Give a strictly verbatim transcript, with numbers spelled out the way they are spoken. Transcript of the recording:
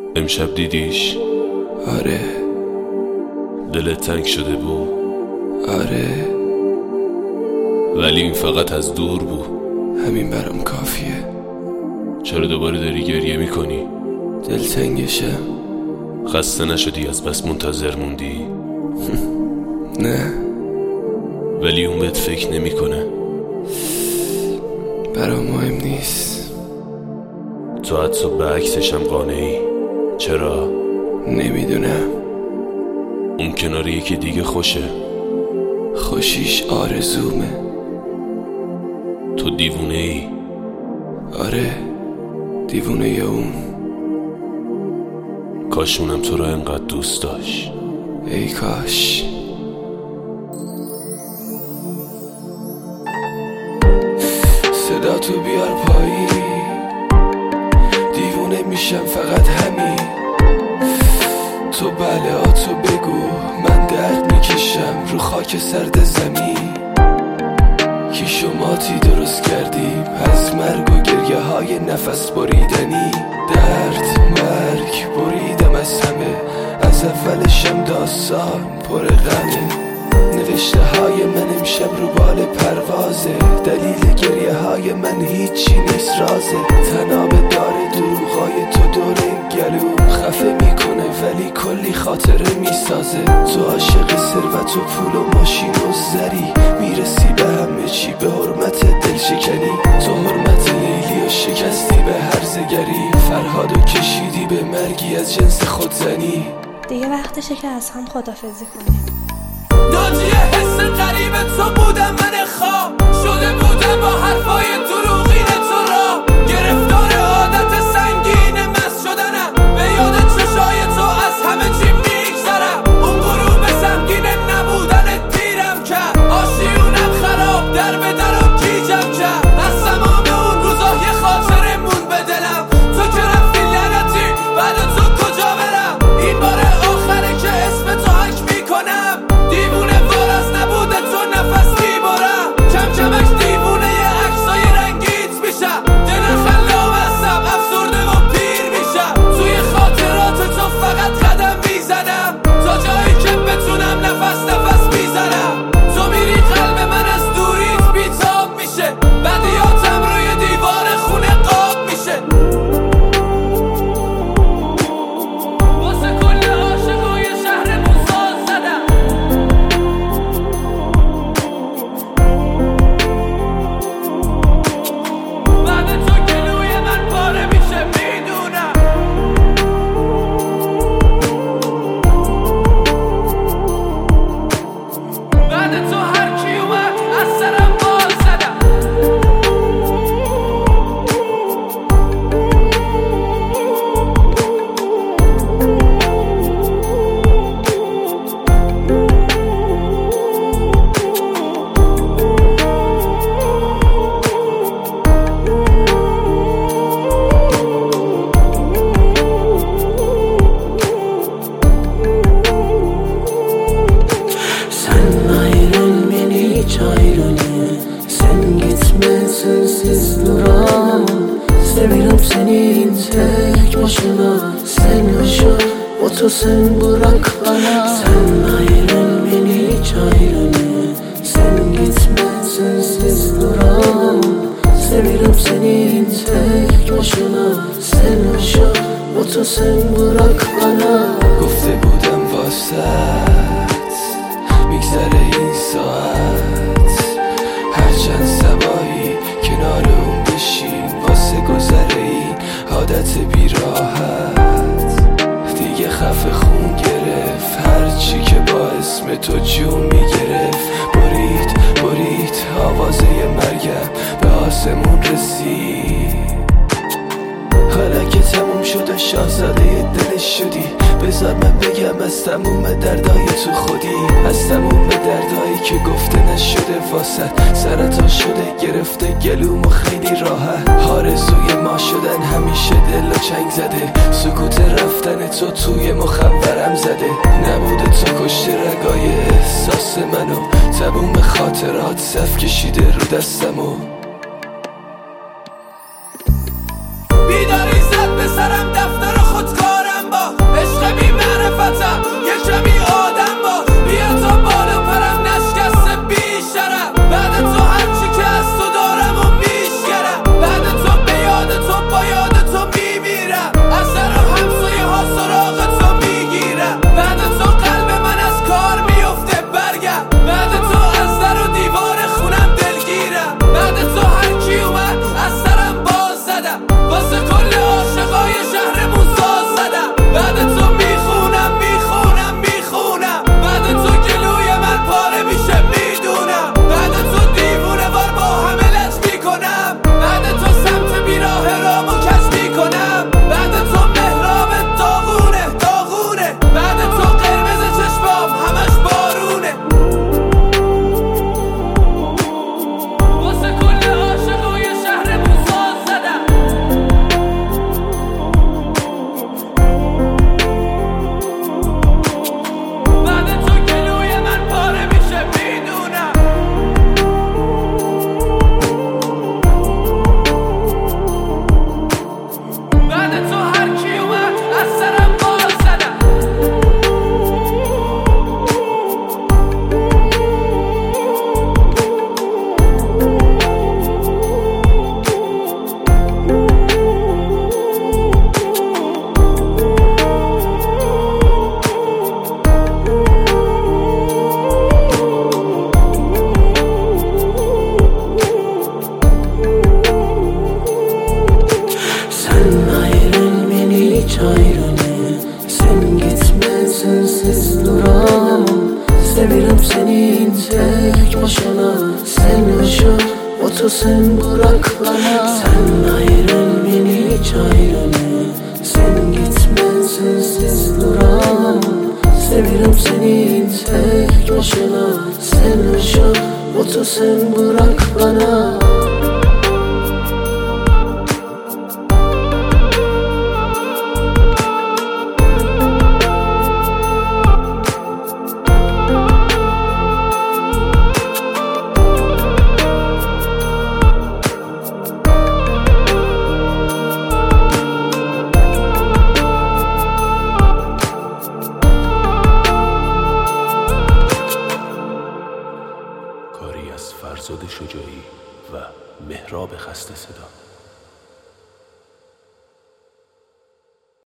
امشب دیدیش؟ آره. دلت تنگ شده بود؟ آره. ولی این فقط از دور بود. همین برام کافیه. چرا دوباره داری گریه میکنی؟ دلتنگشم. خسته نشدی از بس منتظر موندی؟ نه. ولی اون بهت فکر نمیکنه. برام مهم نیست. تو حتی به عکسشم قانعی. چرا؟ نمیدونم. اون کنار یکی دیگه خوشه. خوشیش آرزومه. تو دیوونه ای؟ آره، دیوونه یا اون. کاش اونم تو را انقدر دوست داشت. ای کاش. صدا تو بیار پایی، دیوونه میشم فقط همین. تو بله ها تو بگو، من درد میکشم رو خاک سرد زمین. کی شماتی درست کردیم از مرگ و گریه های نفس بریدنی. درد مرگ بریدم از همه، از اولشم داستان پر غمه. نوشته های من امشب رو بال پروازه، دلیل گریه های من هیچی نیست رازه. تناب داره دروغای تو دوره گلو خفه میکنه ولی کلی خاطره میسازه. تو عاشق ثروت و پول و ماشین و زری، میرسی به همه چی به حرمت دل شکنی. تو حرمت لیلی و شکستی به هرزگری، فرهادو کشیدی به مرگی از جنس خودزنی. دیگه وقتشه که از هم خدافزی کنیم. ناجیه حس قریب تو بودم، من خواب شده بودم با حرفای دروغین تو را. گرفتار عادت سنگین مست شدنم، به یاد چشای تو از همه چی میگذرم. اون غروب سنگین نبودن دیرم کرد، آشیونم خراب در به در و گیجم کرد. از تمام اون روزا یه خاطره مون به دلم، تو که رفتی لعنتی بعد تو کجا برم. این بار آخره که اسم تو حک میکنم، دیوونه وار از نبوده تو نفس میبرم. کم کمش دیوونه یه عکسای رنگیت میشم، دل خلاب هستم افسرده و پیر میشم. توی خاطرات تو فقط قدم میزنم، تا جایی که بتونم نفس نفس میزنم. تو میری قلب من از دوریت بیتاب میشه، بدیاتم روی دیوار خونه قاب میشه. واسه کل عاشقای شهرمون ساز زدم. بعد تو گلوی من پاره میشه میدونم. بعد تو هر کی اومد از سرم بال زدم. Sen ayrılman hiç ayrılıyor. Sen gitmesin siz duramam. Seviyorum seni tek başına. Sen yaşa otur sen bırak bana. Sen ayrılman hiç ayrılıyor. Sen gitmesin siz duramam. Seviyorum seni tek başına. Sen yaşa otur sen bırak bana. گفته بودم واسط میگذره این ساعت، هرچند سبایی کنار اون بشین واسه گذره این عادت بیراحت. دیگه خفه خون گرفت هرچی که با اسم تو جون میگرفت. برید برید آوازه مرگم به آسمون رسید. حالا که تموم شد و شاهزاده دلش شدی، بذار من بگم از تموم دردای تو خودی. از تموم دردایی که گفته نشده واسط، سرطان شده گرفته گلوم و خیلی راحت. آرزوی ما شدن همیشه دل و چنگ زده، سکوت رفتن تو توی مخورم زده. نبوده تو کشته رگای احساس منو، تموم خاطرات صف کشیده رو دستمو. بیداری زد به سرم دفتر خودکارم ayrılır. Sen gitme sensiz duramam. Severim senin tek başına. Sen yaşa, otur sen bırak bana. Sen ayrıl beni hiç ayrılır. Sen gitme sensiz duramam. Severim senin tek başına. Sen yaşa, otur sen bırak bana. کاری از فرزاد شجاعی و مهراب خسته صدا.